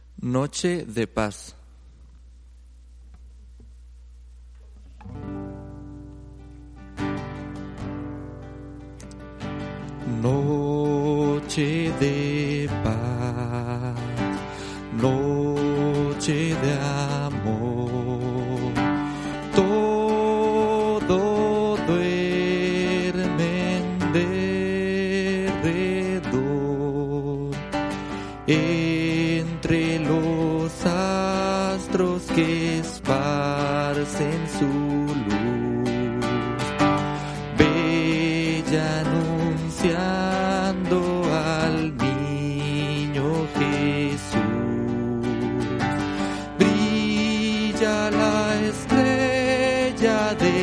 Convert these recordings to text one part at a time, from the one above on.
Noche de paz. Noche de paz, noche de amor, todo duerme en derredor, entre los astros que esparcen su luz, bella anunciando al niño Jesús. Brilla la estrella de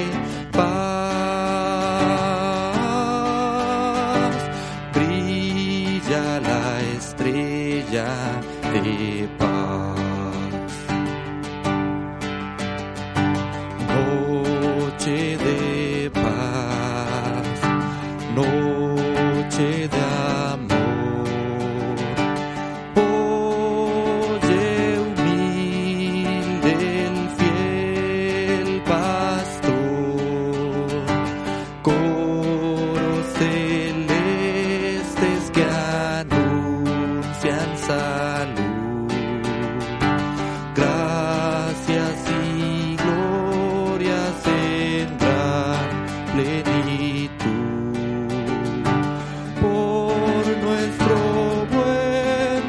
paz, brilla la estrella de paz. Noche de paz, noche de amor, oye humilde el fiel pastor, coros celestes que anuncian salud, gracias y glorias en gran plenitud, por nuestro buen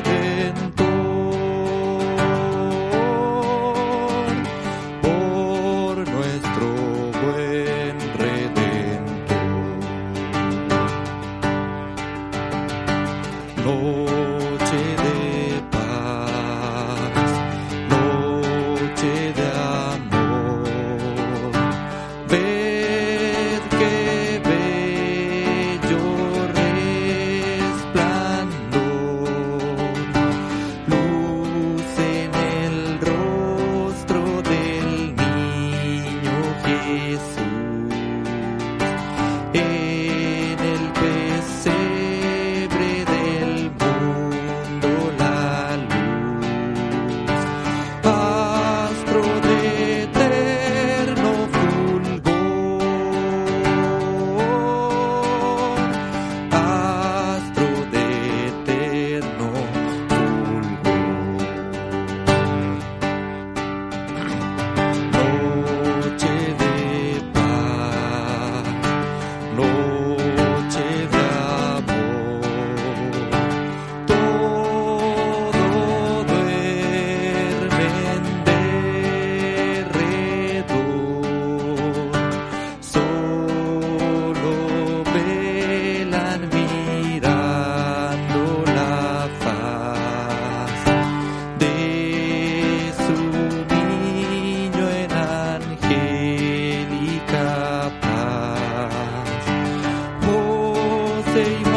Redentor, por nuestro buen Redentor. Noche de paz, noche de amor, ved que bello resplandor, luz en el rostro del niño Jesús, en el pesebre del mundo la luz, astro de eterno fulgor, astro de eterno fulgor. Noche de paz, noche de amor, todo duerme en derredor, solo velan mirando la faz de su niño en angélica paz. Voz e